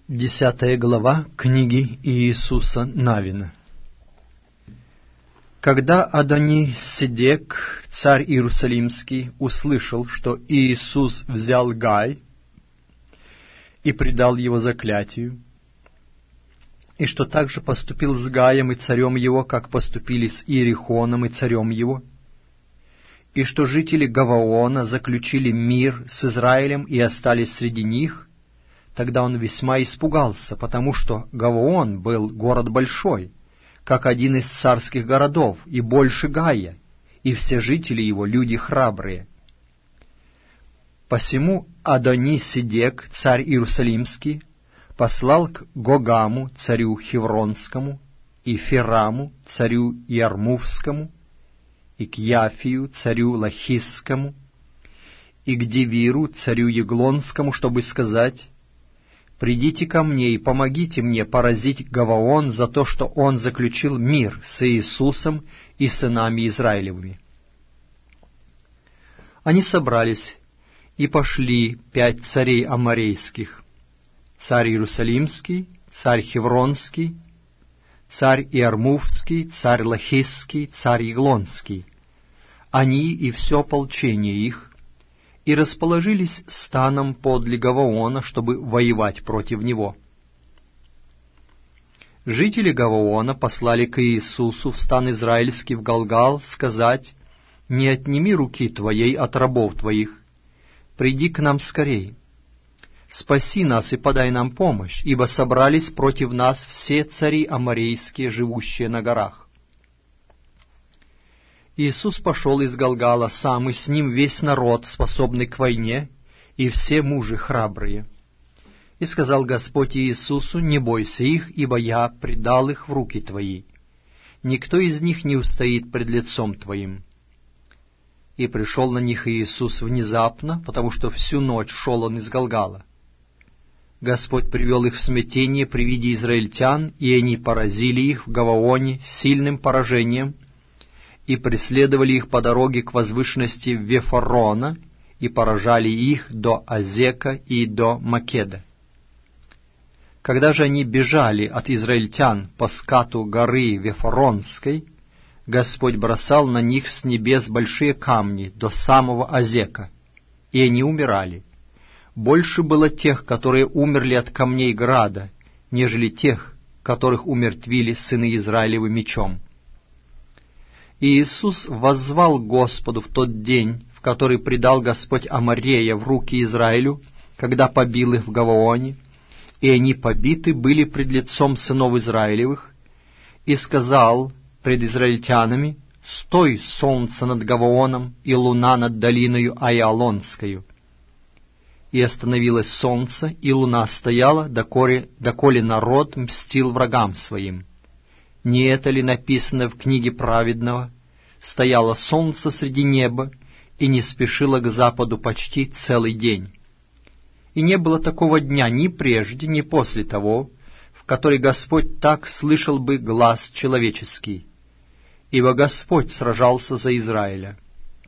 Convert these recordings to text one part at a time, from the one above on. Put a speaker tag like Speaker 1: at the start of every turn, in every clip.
Speaker 1: 10 глава книги Иисуса Навина. Когда Адони-Седек, царь Иерусалимский, услышал, что Иисус взял Гай и предал его заклятию, и что также поступил с Гаем и царем его, как поступили с Иерихоном и царем его, и что жители Гаваона заключили мир с Израилем и остались среди них, тогда он весьма испугался, потому что Гаваон был город большой, как один из царских городов, и больше Гая, и все жители его люди храбрые. Посему Адони-Седек, царь Иерусалимский, послал к Гогаму, царю Хевронскому, и Фераму, царю Ярмувскому, и к Яфию, царю Лахисскому, и к Девиру, царю Еглонскому, чтобы сказать: «Придите ко мне и помогите мне поразить Гаваон за то, что он заключил мир с Иисусом и сынами Израилевыми». Они собрались, и пошли 5 царей аморейских: царь Иерусалимский, царь Хевронский, царь Иармувский, царь Лахисский, царь Еглонский, они и все ополчение их, и расположились станом подле Гаваона, чтобы воевать против него. Жители Гаваона послали к Иисусу в стан израильский в Галгал сказать: «Не отними руки твоей от рабов твоих, приди к нам скорей, спаси нас и подай нам помощь, ибо собрались против нас все цари аморейские, живущие на горах». Иисус пошел из Галгала сам, и с ним весь народ, способный к войне, и все мужи храбрые. И сказал Господь Иисусу: «Не бойся их, ибо я предал их в руки твои. Никто из них не устоит пред лицом твоим». И пришел на них Иисус внезапно, потому что всю ночь шел он из Галгала. Господь привел их в смятение при виде израильтян, и они поразили их в Гаваоне сильным поражением, и преследовали их по дороге к возвышенности Вефорона, и поражали их до Азека и до Македа. Когда же они бежали от израильтян по скату горы Вефоронской, Господь бросал на них с небес большие камни до самого Азека, и они умирали. Больше было тех, которые умерли от камней града, нежели тех, которых умертвили сыны Израилевы мечом. И Иисус воззвал Господу в тот день, в который предал Господь Аморея в руки Израилю, когда побил их в Гаваоне, и они побиты были пред лицом сынов Израилевых, и сказал пред израильтянами: «Стой, солнце над Гаваоном, и луна над долиною Аиалонскою». И остановилось солнце, и луна стояла, доколе народ мстил врагам своим. Не это ли написано в книге праведного: «Стояло солнце среди неба, и не спешило к западу почти целый день». И не было такого дня ни прежде, ни после того, в который Господь так слышал бы глас человеческий, ибо Господь сражался за Израиля.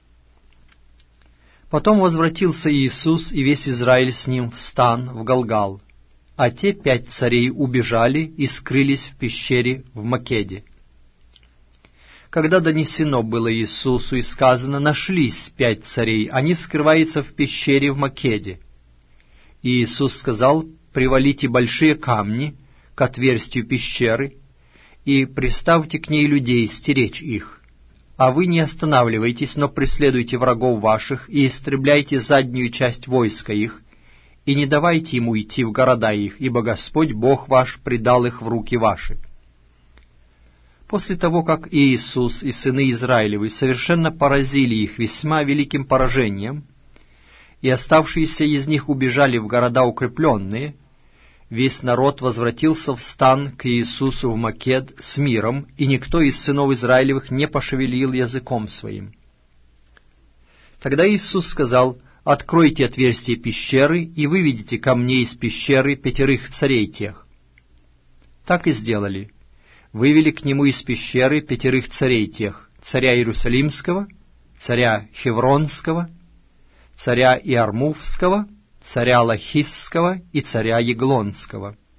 Speaker 1: Потом возвратился Иисус и весь Израиль с ним в стан в Галгал, а те 5 царей убежали и скрылись в пещере в Македе. Когда донесено было Иисусу и сказано: «Нашлись 5 царей, они скрываются в пещере в Македе», и Иисус сказал: «Привалите большие камни к отверстию пещеры и приставьте к ней людей стеречь их, а вы не останавливайтесь, но преследуйте врагов ваших и истребляйте заднюю часть войска их, и не давайте ему идти в города их, ибо Господь Бог ваш предал их в руки ваши». После того, как Иисус и сыны Израилевы совершенно поразили их весьма великим поражением, и оставшиеся из них убежали в города укрепленные, весь народ возвратился в стан к Иисусу в Макед с миром, и никто из сынов Израилевых не пошевелил языком своим. Тогда Иисус сказал: «Откройте отверстие пещеры, и выведите ко мне из пещеры 5 царей тех». Так и сделали. Вывели к нему из пещеры 5 царей тех: царя Иерусалимского, царя Хевронского, царя Иармувского, царя Лахисского и царя Еглонского.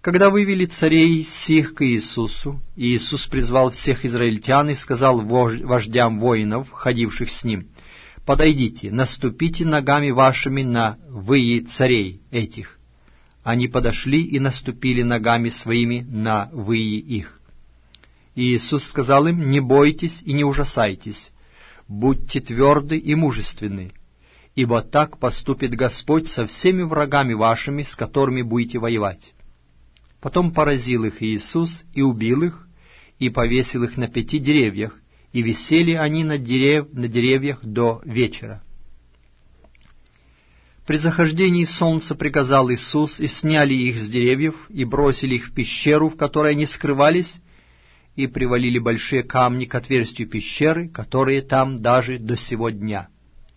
Speaker 1: Когда вывели царей сих к Иисусу, Иисус призвал всех израильтян и сказал вождям воинов, ходивших с ним: «Подойдите, наступите ногами вашими на выи царей этих». Они подошли и наступили ногами своими на выи их. И Иисус сказал им: «Не бойтесь и не ужасайтесь, будьте тверды и мужественны, ибо так поступит Господь со всеми врагами вашими, с которыми будете воевать». Потом поразил их Иисус и убил их, и повесил их на 5 деревьях, и висели они на деревьях до вечера. При захождении солнца приказал Иисус, и сняли их с деревьев, и бросили их в пещеру, в которой они скрывались, и привалили большие камни к отверстию пещеры, которые там даже до сего дня.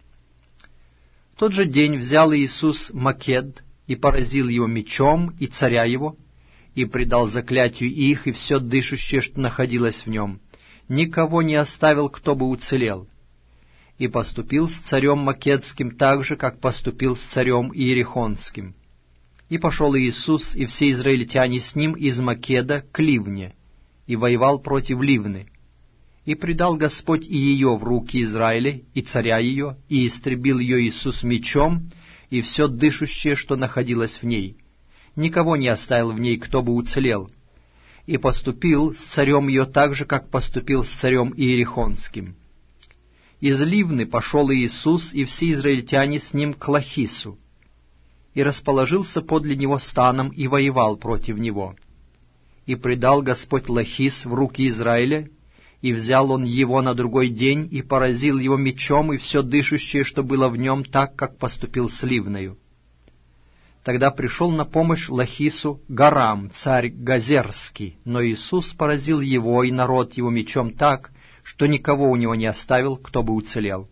Speaker 1: В тот же день взял Иисус Макед и поразил его мечом и царя его, и предал заклятию их и все дышащее, что находилось в нем. Никого не оставил, кто бы уцелел. И поступил с царем Македским так же, как поступил с царем Иерихонским. И пошел Иисус и все израильтяне с ним из Македа к Ливне, и воевал против Ливны. И предал Господь и ее в руки Израиля, и царя ее, и истребил ее Иисус мечом, и все дышащее, что находилось в ней. Никого не оставил в ней, кто бы уцелел. И поступил с царем ее так же, как поступил с царем Иерихонским. Из Ливны пошел Иисус и все израильтяне с ним к Лахису, и расположился подле него станом, и воевал против него. И предал Господь Лахис в руки Израиля, и взял он его на другой день, и поразил его мечом, и все дышащее, что было в нем, так, как поступил с Ливною. Тогда пришел на помощь Лахису Гарам, царь Газерский, но Иисус поразил его и народ его мечом так, что никого у него не оставил, кто бы уцелел.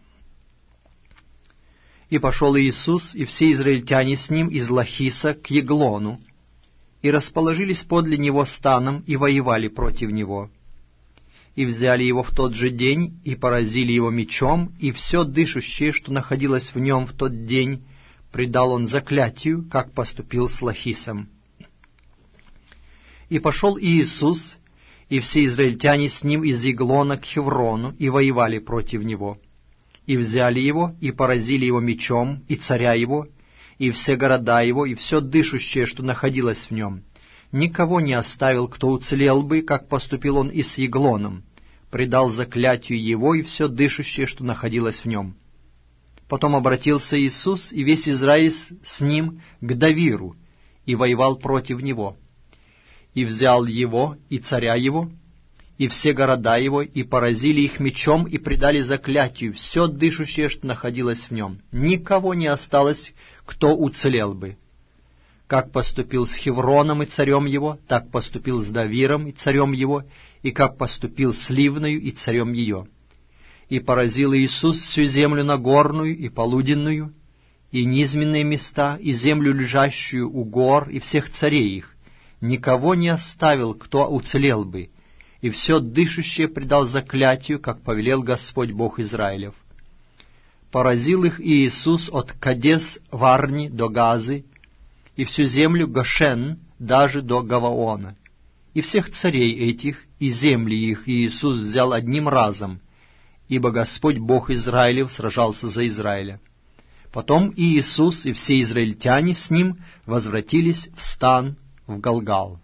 Speaker 1: И пошел Иисус и все израильтяне с ним из Лахиса к Еглону, и расположились подле него станом, и воевали против него. И взяли его в тот же день, и поразили его мечом, и все дышащее, что находилось в нем в тот день, предал он заклятию, как поступил с Лахисом. И пошел Иисус, и все израильтяне с ним из Еглона к Хеврону, и воевали против него. И взяли его, и поразили его мечом, и царя его, и все города его, и все дышащее, что находилось в нем. Никого не оставил, кто уцелел бы, как поступил он и с Еглоном, предал заклятию его, и все дышащее, что находилось в нем. Потом обратился Иисус и весь Израиль с ним к Давиру, и воевал против него. И взял его, и царя его, и все города его, и поразили их мечом, и предали заклятию все дышащее, что находилось в нем. Никого не осталось, кто уцелел бы. Как поступил с Хевроном и царем его, так поступил с Давиром и царем его, и как поступил с Ливною и царем ее. И поразил Иисус всю землю нагорную и полуденную, и низменные места, и землю, лежащую у гор, и всех царей их. Никого не оставил, кто уцелел бы, и все дышащее предал заклятию, как повелел Господь Бог Израилев. Поразил их Иисус от Кадес-Варни до Газы, и всю землю Гошен даже до Гаваона. И всех царей этих, и земли их Иисус взял одним разом, ибо Господь Бог Израилев сражался за Израиля. Потом Иисус и все израильтяне с ним возвратились в стан в Галгал.